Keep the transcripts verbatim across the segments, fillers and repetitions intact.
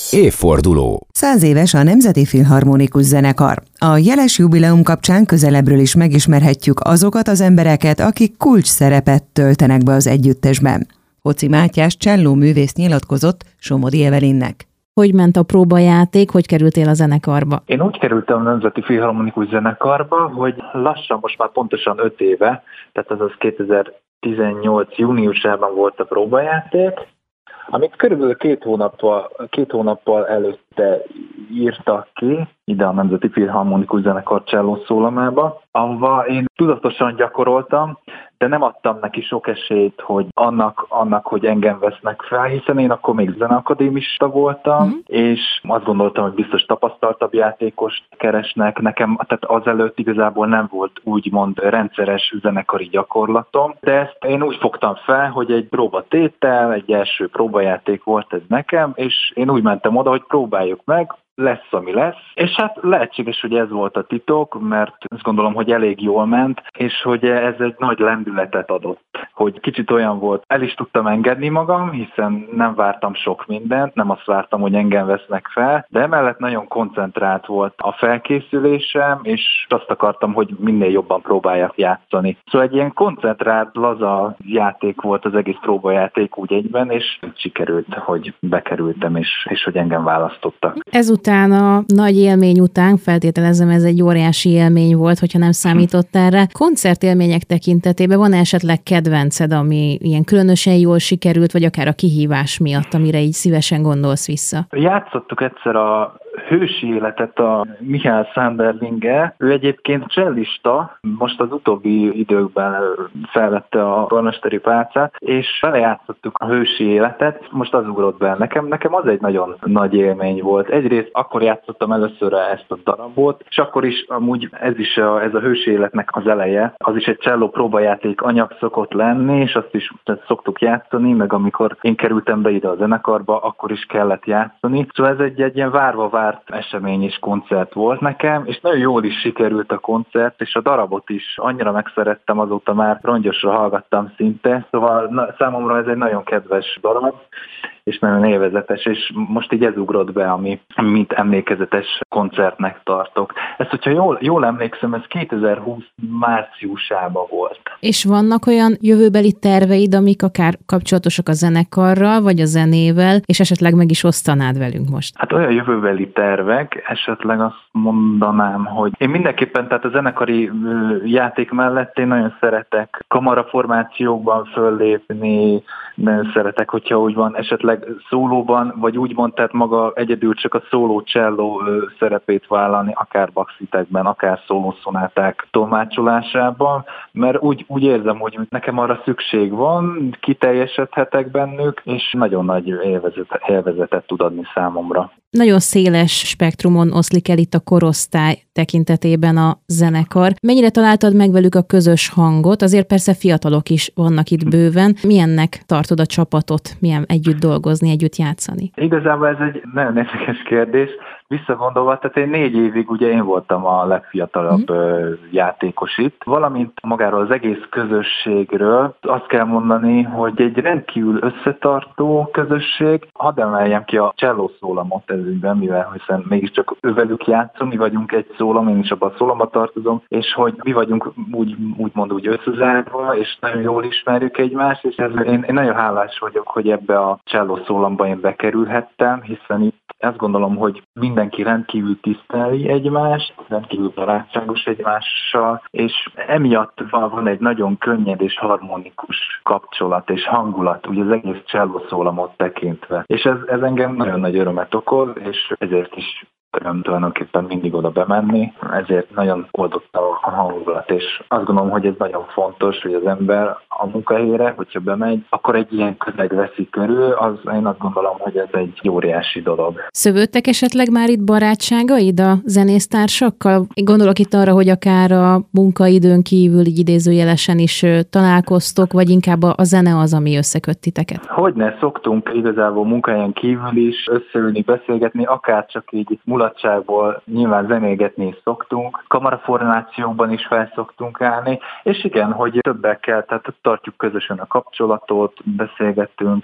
Évforduló. Száz éves a Nemzeti Filharmonikus Zenekar. A jeles jubileum kapcsán közelebbről is megismerhetjük azokat az embereket, akik kulcs szerepet töltenek be az együttesben. Hoci Mátyás csellóművész nyilatkozott Somodi Evelinnek. Hogy ment a próbajáték, hogy kerültél a zenekarba? Én úgy kerültem a Nemzeti Filharmonikus Zenekarba, hogy lassan most már pontosan öt éve, tehát azaz kétezer-tizennyolc júniusában volt a próbajáték, amit körülbelül két hónappal, két hónappal előtte írtak ki, ide a Nemzeti Filharmonikus Zenekar csellószólamába, ahova én tudatosan gyakoroltam, de nem adtam neki sok esélyt, hogy annak, annak, hogy engem vesznek fel, hiszen én akkor még zeneakadémista voltam, uh-huh. és azt gondoltam, hogy biztos tapasztaltabb játékost keresnek. Nekem tehát azelőtt igazából nem volt úgymond rendszeres zenekari gyakorlatom, de ezt én úgy fogtam fel, hogy egy próbatétel, egy első próbajáték volt ez nekem, és én úgy mentem oda, hogy próbáljuk meg, lesz, ami lesz. És hát lehetséges, hogy ez volt a titok, mert azt gondolom, hogy elég jól ment, és hogy ez egy nagy lendületet adott. Hogy kicsit olyan volt, el is tudtam engedni magam, hiszen nem vártam sok mindent, nem azt vártam, hogy engem vesznek fel, de emellett nagyon koncentrált volt a felkészülésem, és azt akartam, hogy minél jobban próbáljak játszani. Szóval egy ilyen koncentrált, laza játék volt az egész próbajáték úgy egyben, és sikerült, hogy bekerültem, és, és hogy engem választottak. Ezután a nagy élmény után, feltételezem ez egy óriási élmény volt, hogyha nem számítottál rá. Koncertélmények tekintetében van esetleg kedvenced, ami ilyen különösen jól sikerült, vagy akár a kihívás miatt, amire így szívesen gondolsz vissza? Játszottuk egyszer a hősi életet a Mihály Sanderlinggel. Ő egyébként csellista, most az utóbbi időkben felvette a karmesteri pálcát, és belejátszottuk a hősi életet. Most az ugrott be nekem. Nekem az egy nagyon nagy élmény volt. Egyrészt akkor játszottam először ezt a darabot, és akkor is amúgy ez is a, ez a hősi életnek az eleje. Az is egy cselló próbajáték anyag szokott lenni, és azt is szoktuk játszani, meg amikor én kerültem be ide a zenekarba, akkor is kellett játszani. Szóval ez egy, egy ilyen várva várt esemény és koncert volt nekem, és nagyon jól is sikerült a koncert, és a darabot is annyira megszerettem, azóta már rongyosra hallgattam szinte, szóval na, számomra ez egy nagyon kedves darab, és nagyon élvezetes, és most így ez ugrott be, ami mint emlékezetes koncertnek tartok. Ezt, hogyha jól, jól emlékszem, ez kétezer-húsz márciusában volt. És vannak olyan jövőbeli terveid, amik akár kapcsolatosak a zenekarral, vagy a zenével, és esetleg meg is osztanád velünk most? Hát olyan jövőbeli tervek, esetleg azt mondanám, hogy én mindenképpen, tehát a zenekari játék mellett én nagyon szeretek kamaraformációkban föllépni, nagyon szeretek, hogyha úgy van, esetleg szólóban, vagy úgymond, tehát maga egyedül csak a szóló cselló szerepét vállalni, akár baxitekben, akár szólószonáták tolmácsolásában, mert úgy, úgy érzem, hogy nekem arra szükség van, kiteljesedhetek bennük, és nagyon nagy élvezet, élvezetet tud adni számomra. Nagyon széles spektrumon oszlik el itt a korosztály tekintetében a zenekar. Mennyire találtad meg velük a közös hangot? Azért persze fiatalok is vannak itt bőven. Milyennek tartod a csapatot? Milyen együtt dolgozni, együtt játszani? Igazából ez egy nagyon érdekes kérdés. Visszagondolva, tehát én négy évig ugye én voltam a legfiatalabb mm. játékos itt, valamint magáról az egész közösségről azt kell mondani, hogy egy rendkívül összetartó közösség. Hadd emeljem ki a csellószólamot ezügyben, mivel hiszen mégiscsak ővelük játszom, mi vagyunk egy szólam, én is abban a szólamba tartozom, és hogy mi vagyunk úgy, úgymond úgy összezárva, és nagyon jól ismerjük egymást, és ez, én, én nagyon hálás vagyok, hogy ebbe a csellószólamba én bekerülhettem, hiszen itt azt gondolom, hogy mindenki rendkívül tiszteli egymást, rendkívül barátságos egymással, és emiatt van egy nagyon könnyed és harmonikus kapcsolat és hangulat, ugye az egész csellószólamot tekintve. És ez, ez engem nagyon nagy örömet okoz, és ezért is öröm tulajdonképpen mindig oda bemenni, ezért nagyon oldott a hangulat, és azt gondolom, hogy ez nagyon fontos, hogy az ember a munkahelyére, hogyha bemegy, akkor egy ilyen közeg veszi körül, az én azt gondolom, hogy ez egy óriási dolog. Szövődtek esetleg már itt barátságaid a zenésztársakkal? Én gondolok itt arra, hogy akár a munkaidőn kívül így idézőjelesen is találkoztok, vagy inkább a zene az, ami összeköt titeket? Hogyne, szoktunk igazából munkahelyen kívül is összeülni, beszélgetni, akár csak így mulatságból nyilván zenégetni is szoktunk, kamaraformációkban is fel szoktunk állni, és igen, hogy többekkel, tehát tartjuk közösen a kapcsolatot, beszélgetünk,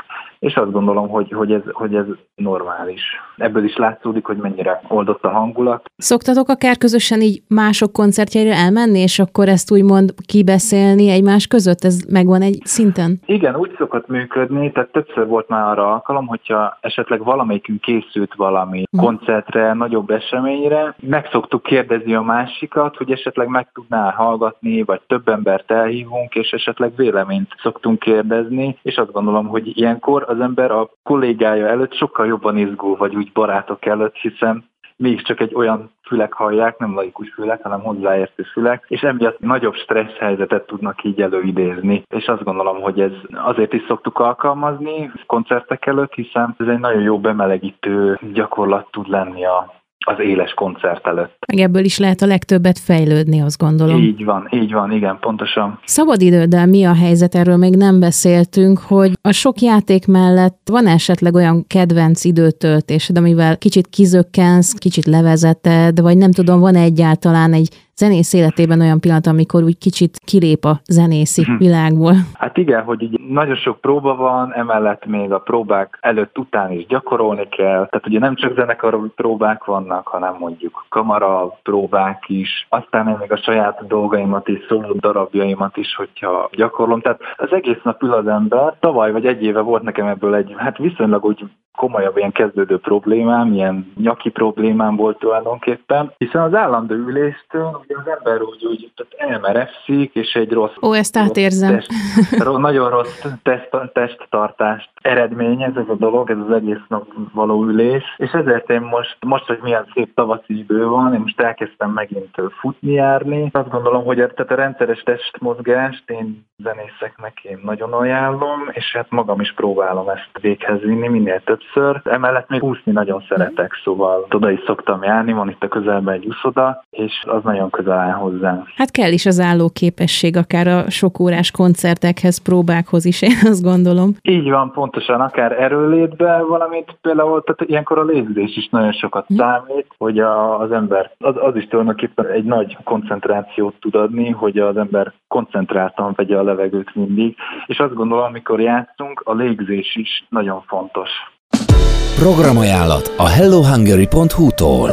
és azt gondolom, hogy, hogy, ez, hogy ez normális. Ebből is látszódik, hogy mennyire oldott a hangulat. Szoktatok akár közösen így mások koncertjeire elmenni, és akkor ezt úgymond kibeszélni egymás között? Ez megvan egy szinten? Igen, úgy szokott működni, tehát többször volt már arra alkalom, hogyha esetleg valamelyikünk készült valami koncertre, nagyobb eseményre, meg szoktuk kérdezni a másikat, hogy esetleg meg tudná hallgatni, vagy több embert elhívunk, és esetleg véleményt szoktunk kérdezni, és azt gondolom, hogy ilyenkor az ember a kollégája előtt sokkal jobban izgul, vagy úgy barátok előtt, hiszen mégiscsak egy olyan fülek hallják, nem laikus fülek, hanem hozzáértő fülek, és emiatt nagyobb stressz helyzetet tudnak így előidézni. És azt gondolom, hogy ez azért is szoktuk alkalmazni koncertek előtt, hiszen ez egy nagyon jó bemelegítő gyakorlat tud lenni a az éles koncert előtt. Meg ebből is lehet a legtöbbet fejlődni, azt gondolom. Így van, így van, igen, pontosan. Szabadidőddel mi a helyzet, erről még nem beszéltünk, hogy a sok játék mellett van esetleg olyan kedvenc időtöltésed, amivel kicsit kizökkensz, kicsit levezeted, vagy nem tudom, van egyáltalán egy zenész életében olyan pillanat, amikor úgy kicsit kilép a zenészi világból? Hát igen, hogy így nagyon sok próba van, emellett még a próbák előtt után is gyakorolni kell. Tehát ugye nem csak zenekar próbák vannak, hanem mondjuk kamara próbák is. Aztán én még a saját dolgaimat és szóló darabjaimat is, hogyha gyakorlom. Tehát az egész nap ül az ember. Tavaly vagy egy éve volt nekem ebből egy, hát viszonylag úgy komolyabb ilyen kezdődő problémám, ilyen nyaki problémám volt tulajdonképpen, hiszen az állandó üléstől ugye az ember úgy, úgy tehát elmerevszik, és egy rossz... Ó, ezt átérzem. Test, nagyon rossz test, testtartást eredményez ez a dolog, ez az egész nap való ülés, és ezért én most, most, hogy milyen szép tavaszi idő van, én most elkezdtem megint futni, járni. Azt gondolom, hogy tehát a rendszeres testmozgást én zenészeknek én nagyon ajánlom, és hát magam is próbálom ezt véghez vinni minél többször. Emellett még úszni nagyon szeretek, szóval oda is szoktam járni, van itt a közelben egy úszoda, és az nagyon közel áll hozzám. Hát kell is az állóképesség, akár a sok órás koncertekhez, próbákhoz is, én azt gondolom. Így van, pontosan, akár erőlétbe valamit, például, tehát ilyenkor a légzés is nagyon sokat számít, hogy a, az ember, az, az is tulajdonképpen egy nagy koncentrációt tud adni, hogy az ember koncentráltan vegye a levegőt mindig, és azt gondolom, amikor játszunk, a légzés is nagyon fontos. Programajánlat a hello hungary pont hu-tól.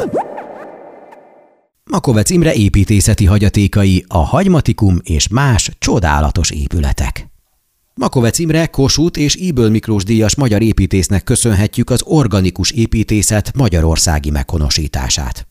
Makovec Imre építészeti hagyatékai, a Hagymatikum és más csodálatos épületek. Makovec Imre Kossuth és Ybl Miklós díjas magyar építésznek köszönhetjük az organikus építészet magyarországi meghonosítását.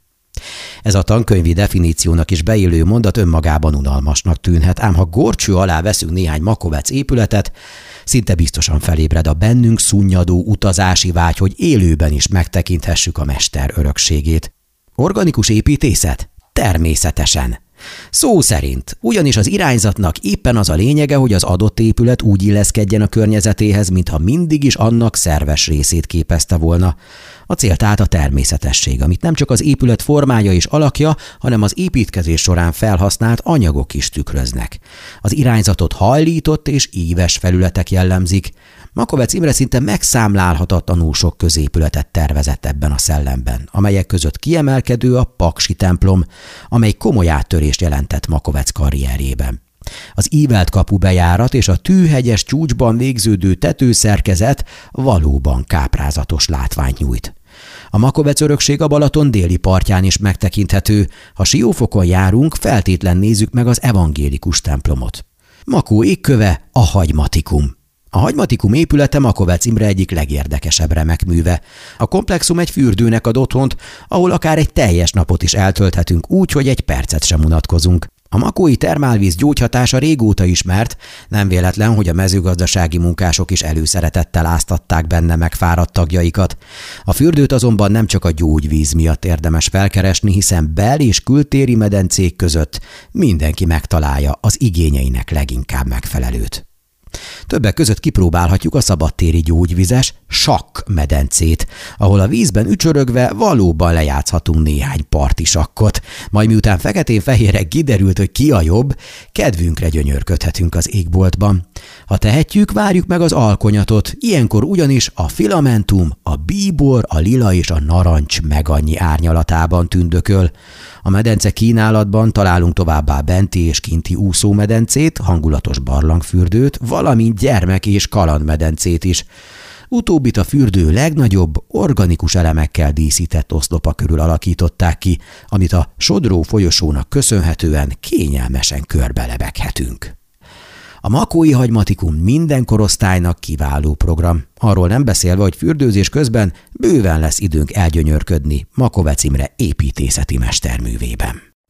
Ez a tankönyvi definíciónak is beillő mondat önmagában unalmasnak tűnhet, ám ha górcső alá veszünk néhány Makovec épületet, szinte biztosan felébred a bennünk szunnyadó utazási vágy, hogy élőben is megtekinthessük a mester örökségét. Organikus építészet? Természetesen. Szó szerint, ugyanis az irányzatnak éppen az a lényege, hogy az adott épület úgy illeszkedjen a környezetéhez, mintha mindig is annak szerves részét képezte volna. A cél tehát a természetesség, amit nem csak az épület formája és alakja, hanem az építkezés során felhasznált anyagok is tükröznek. Az irányzatot hajlított és íves felületek jellemzik. Makovec Imre szinte megszámlálhatatlanul sok középületet tervezett ebben a szellemben, amelyek között kiemelkedő a Paksi templom, amely komoly áttörést jelentett Makovec karrierjében. Az ívelt kapubejárat és a tűhegyes csúcsban végződő tetőszerkezet valóban káprázatos látványt nyújt. A Makovec örökség a Balaton déli partján is megtekinthető, ha Siófokon járunk, feltétlen nézzük meg az evangélikus templomot. Makó égköve a Hagymatikum. A Hagymatikum épülete Makovec Imre egyik legérdekesebb remekműve. A komplexum egy fürdőnek ad otthont, ahol akár egy teljes napot is eltölthetünk úgy, hogy egy percet sem unatkozunk. A makói termálvíz gyógyhatása régóta ismert, nem véletlen, hogy a mezőgazdasági munkások is előszeretettel áztatták benne megfáradt tagjaikat. A fürdőt azonban nem csak a gyógyvíz miatt érdemes felkeresni, hiszen bel- és kültéri medencék között mindenki megtalálja az igényeinek leginkább megfelelőt. Többek között kipróbálhatjuk a szabadtéri gyógyvizes sakk medencét, ahol a vízben ücsörögve valóban lejátszhatunk néhány parti sakkot, majd miután feketén-fehérre kiderült, hogy ki a jobb, kedvünkre gyönyörködhetünk az égboltban. Ha tehetjük, várjuk meg az alkonyatot, ilyenkor ugyanis a filamentum, a bíbor, a lila és a narancs meg annyi árnyalatában tündököl. A medence kínálatban találunk továbbá benti és kinti úszómedencét, hangulatos barlangfürdőt, valamint gyermek- és kalandmedencét is. Utóbbit a fürdő legnagyobb, organikus elemekkel díszített oszlopa körül alakították ki, amit a sodró folyosónak köszönhetően kényelmesen körbelebeghetünk. A Makói Hagymatikum minden korosztálynak kiváló program, arról nem beszélve, hogy fürdőzés közben bőven lesz időnk elgyönyörködni Makovecz Imre építészeti mesterművében.